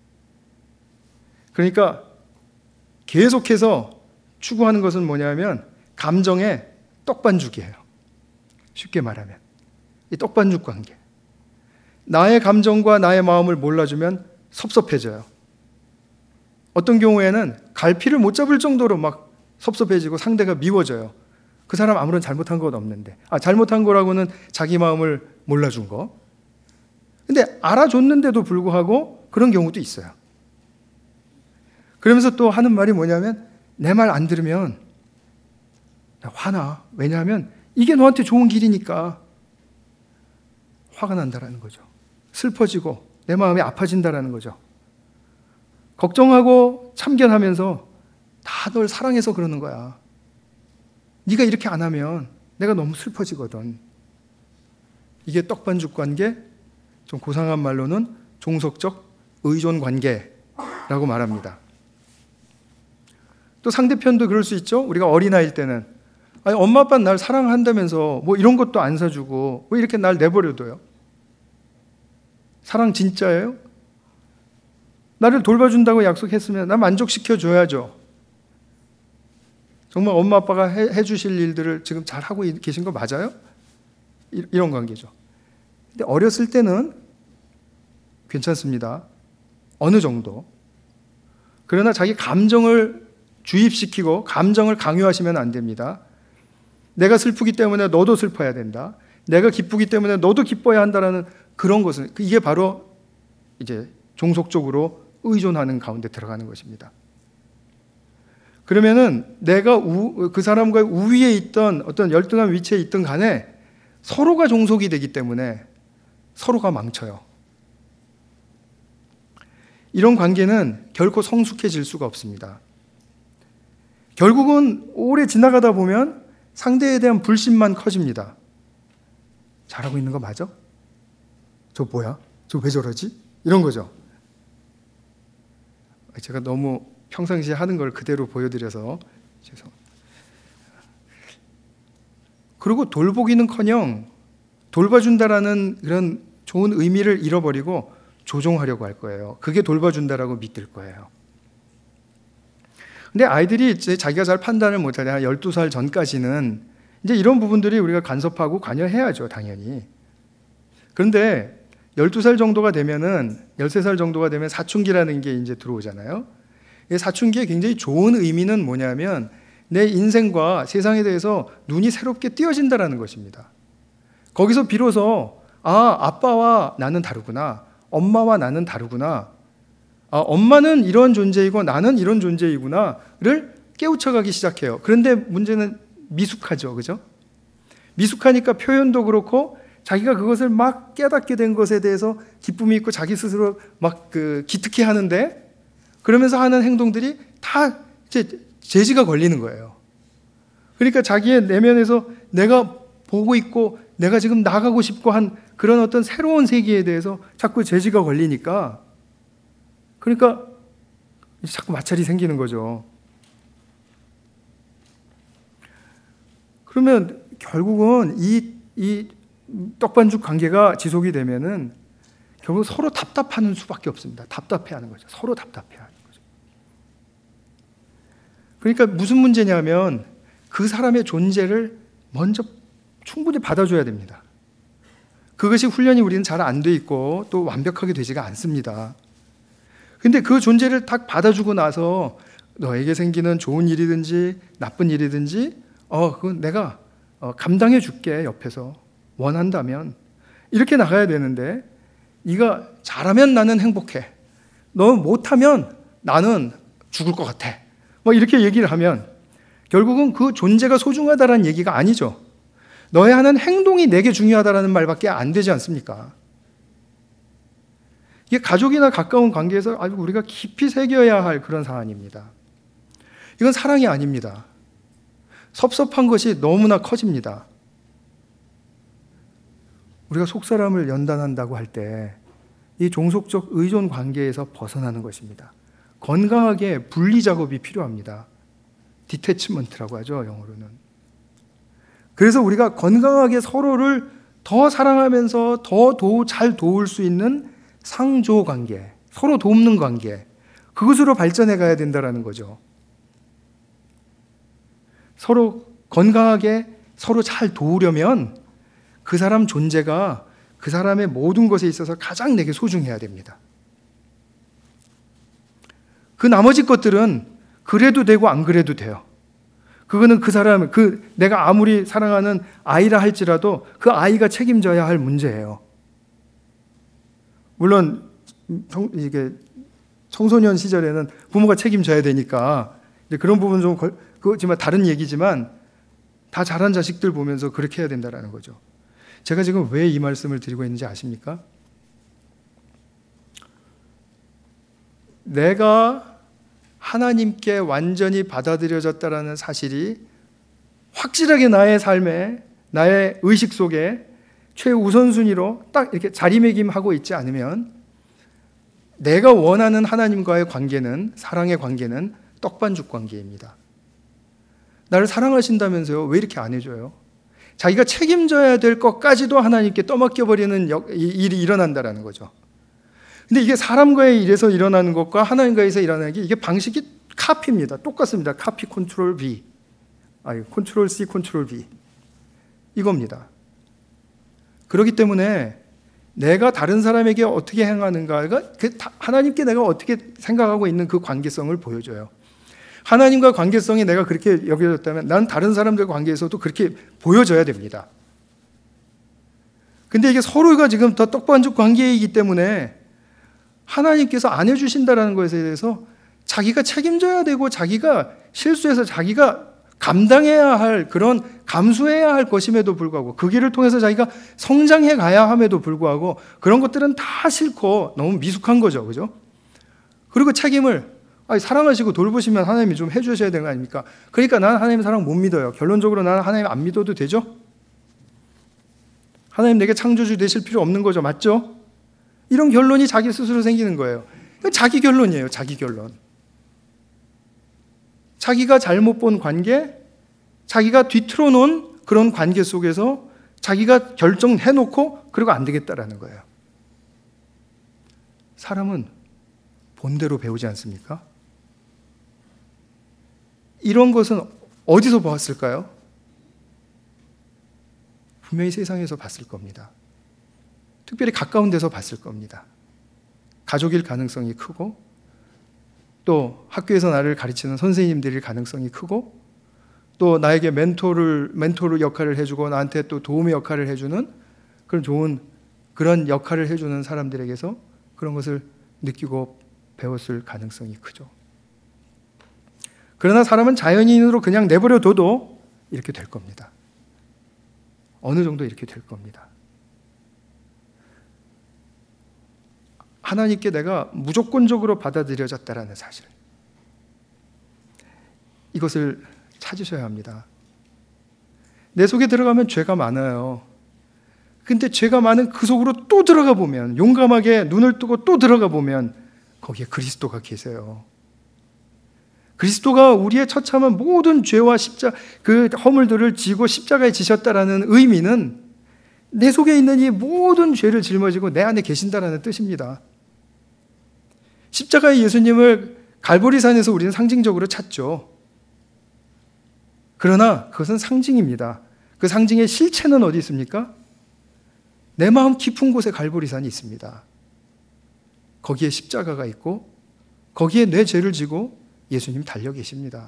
그러니까 계속해서 추구하는 것은 뭐냐면 감정의 떡반죽이에요. 쉽게 말하면 이 떡반죽 관계. 나의 감정과 나의 마음을 몰라주면 섭섭해져요. 어떤 경우에는 갈피를 못 잡을 정도로 막 섭섭해지고 상대가 미워져요. 그 사람 아무런 잘못한 것 없는데, 아, 잘못한 거라고는 자기 마음을 몰라준 거. 근데 알아줬는데도 불구하고 그런 경우도 있어요. 그러면서 또 하는 말이 뭐냐면, 내 말 안 들으면 나 화나. 왜냐하면 이게 너한테 좋은 길이니까. 화가 난다라는 거죠. 슬퍼지고 내 마음이 아파진다라는 거죠. 걱정하고 참견하면서 다 널 사랑해서 그러는 거야. 네가 이렇게 안 하면 내가 너무 슬퍼지거든. 이게 떡반죽 관계, 좀 고상한 말로는 종속적 의존 관계라고 말합니다. 또 상대편도 그럴 수 있죠. 우리가 어린아이일 때는, 아니, 엄마 아빠는 날 사랑한다면서 뭐 이런 것도 안 사주고 왜 이렇게 날 내버려둬요? 사랑 진짜예요? 나를 돌봐준다고 약속했으면 나 만족시켜줘야죠. 정말 엄마 아빠가 해, 해주실 일들을 지금 잘 하고 계신 거 맞아요? 이, 이런 관계죠. 근데 어렸을 때는 괜찮습니다. 어느 정도. 그러나 자기 감정을 주입시키고 감정을 강요하시면 안 됩니다. 내가 슬프기 때문에 너도 슬퍼야 된다. 내가 기쁘기 때문에 너도 기뻐야 한다라는 그런 것은, 이게 바로 이제 종속적으로 의존하는 가운데 들어가는 것입니다. 그러면은 내가 우, 그 사람과 우위에 있던 어떤 열등한 위치에 있던 간에 서로가 종속이 되기 때문에 서로가 망쳐요. 이런 관계는 결코 성숙해질 수가 없습니다. 결국은 오래 지나가다 보면 상대에 대한 불신만 커집니다. 잘하고 있는 거 맞아? 저 뭐야? 저 왜 저러지? 이런 거죠. 제가 너무 평상시에 하는 걸 그대로 보여드려서 죄송합니다. 그리고 돌보기는커녕 돌봐준다라는 그런 좋은 의미를 잃어버리고 조종하려고 할 거예요. 그게 돌봐준다라고 믿을 거예요. 근데 아이들이 이제 자기가 잘 판단을 못하냐, 한 열두 살 전까지는 이제 이런 부분들이 우리가 간섭하고 관여해야죠, 당연히. 그런데 열두 살 정도가 되면은, 열세 살 정도가 되면 사춘기라는 게 이제 들어오잖아요. 이 사춘기의 굉장히 좋은 의미는 뭐냐면 내 인생과 세상에 대해서 눈이 새롭게 띄어진다라는 것입니다. 거기서 비로소 아, 아빠와 나는 다르구나. 엄마와 나는 다르구나. 아, 엄마는 이런 존재이고 나는 이런 존재이구나를 깨우쳐가기 시작해요. 그런데 문제는 미숙하죠. 그죠? 미숙하니까 표현도 그렇고 자기가 그것을 막 깨닫게 된 것에 대해서 기쁨이 있고 자기 스스로 막 그 기특해 하는데 그러면서 하는 행동들이 다 이제 제지가 걸리는 거예요. 그러니까 자기의 내면에서 내가 보고 있고 내가 지금 나가고 싶고 한 그런 어떤 새로운 세계에 대해서 자꾸 제지가 걸리니까 그러니까 자꾸 마찰이 생기는 거죠. 그러면 결국은 이, 이 떡반죽 관계가 지속이 되면은 결국 서로 답답하는 수밖에 없습니다. 답답해하는 거죠. 서로 답답해하는 거죠. 그러니까 무슨 문제냐면 그 사람의 존재를 먼저 충분히 받아줘야 됩니다. 그것이 훈련이 우리는 잘 안 돼 있고 또 완벽하게 되지가 않습니다. 근데 그 존재를 딱 받아주고 나서 너에게 생기는 좋은 일이든지 나쁜 일이든지 어, 그건 내가 어, 감당해 줄게 옆에서 원한다면 이렇게 나가야 되는데 네가 잘하면 나는 행복해. 너 못하면 나는 죽을 것 같아. 뭐 이렇게 얘기를 하면 결국은 그 존재가 소중하다라는 얘기가 아니죠. 너의 하는 행동이 내게 중요하다라는 말밖에 안 되지 않습니까? 이게 가족이나 가까운 관계에서 아주 우리가 깊이 새겨야 할 그런 사안입니다. 이건 사랑이 아닙니다. 섭섭한 것이 너무나 커집니다. 우리가 속사람을 연단한다고 할 때 이 종속적 의존 관계에서 벗어나는 것입니다. 건강하게 분리 작업이 필요합니다. 디태치먼트라고 하죠, 영어로는. 그래서 우리가 건강하게 서로를 더 사랑하면서 더 잘 도울 수 있는 상조 관계, 서로 돕는 관계, 그것으로 발전해 가야 된다는 거죠. 서로 건강하게 서로 잘 도우려면 그 사람 존재가 그 사람의 모든 것에 있어서 가장 내게 소중해야 됩니다. 그 나머지 것들은 그래도 되고 안 그래도 돼요. 그거는 그 사람, 그 내가 아무리 사랑하는 아이라 할지라도 그 아이가 책임져야 할 문제예요. 물론 청, 이게 청소년 시절에는 부모가 책임져야 되니까 그런 부분 좀 그렇지만 다른 얘기지만 다 자란 자식들 보면서 그렇게 해야 된다는 거죠. 제가 지금 왜 이 말씀을 드리고 있는지 아십니까? 내가 하나님께 완전히 받아들여졌다라는 사실이 확실하게 나의 삶에, 나의 의식 속에 최우선순위로 딱 이렇게 자리매김하고 있지 않으면 내가 원하는 하나님과의 관계는, 사랑의 관계는 떡반죽 관계입니다. 나를 사랑하신다면서요? 왜 이렇게 안 해줘요? 자기가 책임져야 될 것까지도 하나님께 떠맡겨버리는 일이 일어난다는 거죠. 근데 이게 사람과의 일에서 일어나는 것과 하나님과에서 일어나는 게 이게 방식이 카피입니다. 똑같습니다. 카피 컨트롤 V. 아니, 컨트롤 C, 컨트롤 V. 이겁니다. 그렇기 때문에 내가 다른 사람에게 어떻게 행하는가가 하나님께 내가 어떻게 생각하고 있는 그 관계성을 보여줘요. 하나님과 관계성이 내가 그렇게 여겨졌다면 난 다른 사람들과 관계에서도 그렇게 보여져야 됩니다. 근데 이게 서로가 지금 더 떡반죽 관계이기 때문에 하나님께서 안 해주신다는 것에 대해서 자기가 책임져야 되고 자기가 실수해서 자기가 감당해야 할 그런 감수해야 할 것임에도 불구하고 그 길을 통해서 자기가 성장해 가야 함에도 불구하고 그런 것들은 다 싫고 너무 미숙한 거죠. 그죠? 그리고 책임을 아니, 사랑하시고 돌보시면 하나님이 좀 해주셔야 되는 거 아닙니까? 그러니까 나는 하나님 사랑 못 믿어요. 결론적으로 나는 하나님 안 믿어도 되죠? 하나님 내게 창조주 되실 필요 없는 거죠. 맞죠? 이런 결론이 자기 스스로 생기는 거예요. 자기 결론이에요. 자기 결론. 자기가 잘못 본 관계, 자기가 뒤틀어 놓은 그런 관계 속에서 자기가 결정해놓고 그리고 안 되겠다라는 거예요. 사람은 본대로 배우지 않습니까? 이런 것은 어디서 보았을까요? 분명히 세상에서 봤을 겁니다. 특별히 가까운 데서 봤을 겁니다. 가족일 가능성이 크고, 또 학교에서 나를 가르치는 선생님들일 가능성이 크고, 또 나에게 멘토를, 멘토를 역할을 해주고 나한테 또 도움의 역할을 해주는 그런 좋은 그런 역할을 해주는 사람들에게서 그런 것을 느끼고 배웠을 가능성이 크죠. 그러나 사람은 자연인으로 그냥 내버려 둬도 이렇게 될 겁니다. 어느 정도 이렇게 될 겁니다. 하나님께 내가 무조건적으로 받아들여졌다라는 사실, 이것을 찾으셔야 합니다. 내 속에 들어가면 죄가 많아요. 근데 죄가 많은 그 속으로 또 들어가 보면, 용감하게 눈을 뜨고 또 들어가 보면 거기에 그리스도가 계세요. 그리스도가 우리의 처참한 모든 죄와 십자, 그 허물들을 지고 십자가에 지셨다라는 의미는 내 속에 있는 이 모든 죄를 짊어지고 내 안에 계신다라는 뜻입니다. 십자가의 예수님을 갈보리산에서 우리는 상징적으로 찾죠. 그러나 그것은 상징입니다. 그 상징의 실체는 어디 있습니까? 내 마음 깊은 곳에 갈보리산이 있습니다. 거기에 십자가가 있고 거기에 내 죄를 지고 예수님 달려 계십니다.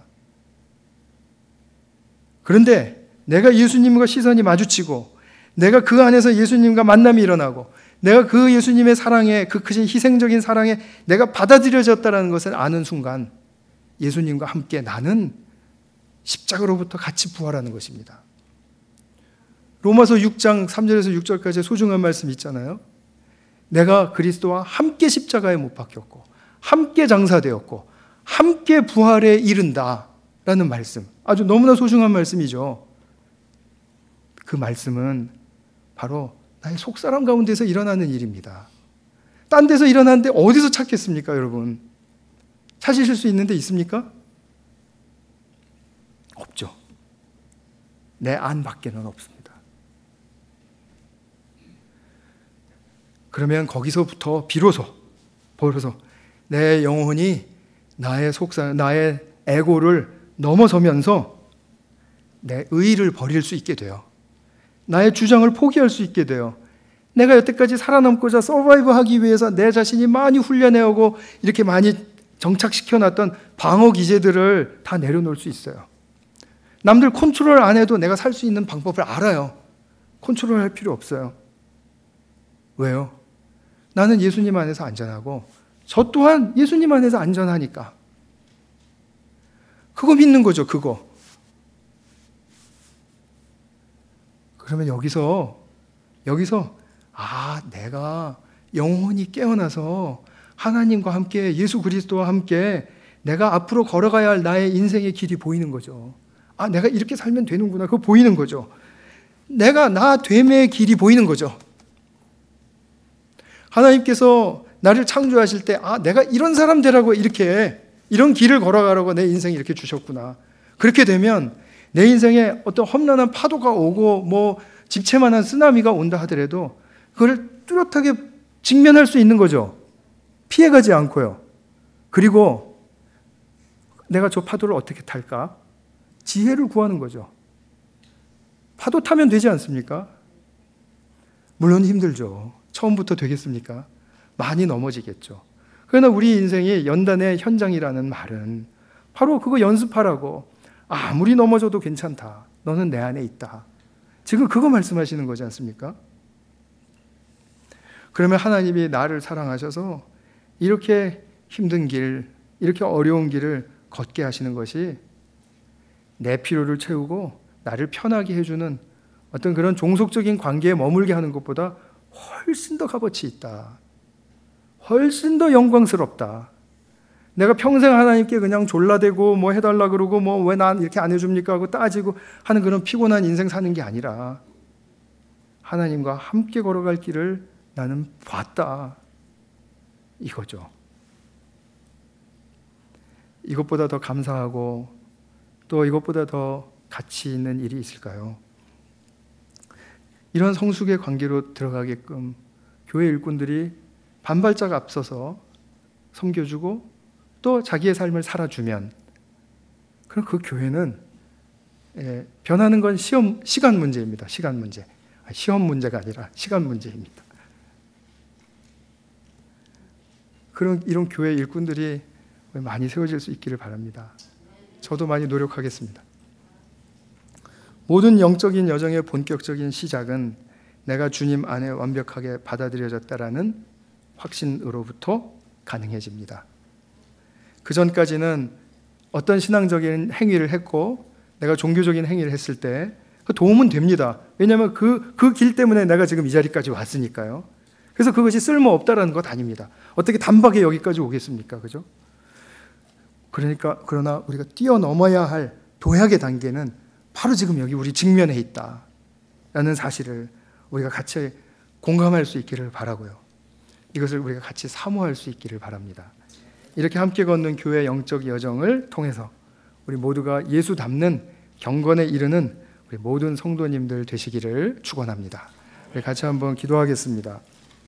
그런데 내가 예수님과 시선이 마주치고 내가 그 안에서 예수님과 만남이 일어나고 내가 그 예수님의 사랑에, 그 크신 희생적인 사랑에 내가 받아들여졌다는 것을 아는 순간 예수님과 함께 나는 십자가로부터 같이 부활하는 것입니다. 로마서 육 장 삼 절에서 육 절까지 소중한 말씀 있잖아요. 내가 그리스도와 함께 십자가에 못 박혔고 함께 장사되었고 함께 부활에 이른다 라는 말씀, 아주 너무나 소중한 말씀이죠. 그 말씀은 바로 나의 속사람 가운데서 일어나는 일입니다. 딴 데서 일어나는데 어디서 찾겠습니까, 여러분? 찾으실 수 있는 데 있습니까? 없죠. 내 안 밖에는 없습니다. 그러면 거기서부터 비로소, 비로소 내 영혼이 나의 속사, 나의 에고를 넘어서면서 내 의의를 버릴 수 있게 돼요. 나의 주장을 포기할 수 있게 돼요. 내가 여태까지 살아남고자 서바이브하기 위해서 내 자신이 많이 훈련해오고 이렇게 많이 정착시켜놨던 방어 기제들을 다 내려놓을 수 있어요. 남들 컨트롤 안 해도 내가 살 수 있는 방법을 알아요. 컨트롤 할 필요 없어요. 왜요? 나는 예수님 안에서 안전하고 저 또한 예수님 안에서 안전하니까. 그거 믿는 거죠, 그거. 그러면 여기서, 여기서, 아, 내가 영혼이 깨어나서 하나님과 함께, 예수 그리스도와 함께 내가 앞으로 걸어가야 할 나의 인생의 길이 보이는 거죠. 아, 내가 이렇게 살면 되는구나. 그거 보이는 거죠. 내가 나 됨의 길이 보이는 거죠. 하나님께서 나를 창조하실 때, 아, 내가 이런 사람 되라고 이렇게, 이런 길을 걸어가라고 내 인생이 이렇게 주셨구나. 그렇게 되면 내 인생에 어떤 험난한 파도가 오고 뭐 집채만한 쓰나미가 온다 하더라도 그걸 뚜렷하게 직면할 수 있는 거죠. 피해가지 않고요. 그리고 내가 저 파도를 어떻게 탈까? 지혜를 구하는 거죠. 파도 타면 되지 않습니까? 물론 힘들죠. 처음부터 되겠습니까? 많이 넘어지겠죠. 그러나 우리 인생이 연단의 현장이라는 말은 바로 그거 연습하라고, 아무리 넘어져도 괜찮다. 너는 내 안에 있다. 지금 그거 말씀하시는 거지 않습니까? 그러면 하나님이 나를 사랑하셔서 이렇게 힘든 길, 이렇게 어려운 길을 걷게 하시는 것이 내 필요를 채우고 나를 편하게 해주는 어떤 그런 종속적인 관계에 머물게 하는 것보다 훨씬 더 값어치 있다. 훨씬 더 영광스럽다. 내가 평생 하나님께 그냥 졸라대고 뭐 해달라 그러고 뭐 왜 난 이렇게 안 해줍니까 하고 따지고 하는 그런 피곤한 인생 사는 게 아니라 하나님과 함께 걸어갈 길을 나는 봤다, 이거죠. 이것보다 더 감사하고 또 이것보다 더 가치 있는 일이 있을까요? 이런 성숙의 관계로 들어가게끔 교회 일꾼들이 반발짝 앞서서 섬겨주고 또 자기의 삶을 살아주면, 그럼 그 교회는 예, 변하는 건 시험, 시간 문제입니다. 시간 문제. 시험 문제가 아니라 시간 문제입니다. 그런 이런 교회 일꾼들이 많이 세워질 수 있기를 바랍니다. 저도 많이 노력하겠습니다. 모든 영적인 여정의 본격적인 시작은 내가 주님 안에 완벽하게 받아들여졌다라는 확신으로부터 가능해집니다. 그 전까지는 어떤 신앙적인 행위를 했고 내가 종교적인 행위를 했을 때 그 도움은 됩니다. 왜냐하면 그, 그 길 때문에 내가 지금 이 자리까지 왔으니까요. 그래서 그것이 쓸모없다라는 것 아닙니다. 어떻게 단박에 여기까지 오겠습니까? 그죠? 그러니까, 그러나 우리가 뛰어넘어야 할 도약의 단계는 바로 지금 여기 우리 직면에 있다라는 사실을 우리가 같이 공감할 수 있기를 바라고요. 이것을 우리가 같이 사모할 수 있기를 바랍니다. 이렇게 함께 걷는 교회 영적 여정을 통해서 우리 모두가 예수 닮는 경건에 이르는 우리 모든 성도님들 되시기를 축원합니다. 우리 같이 한번 기도하겠습니다.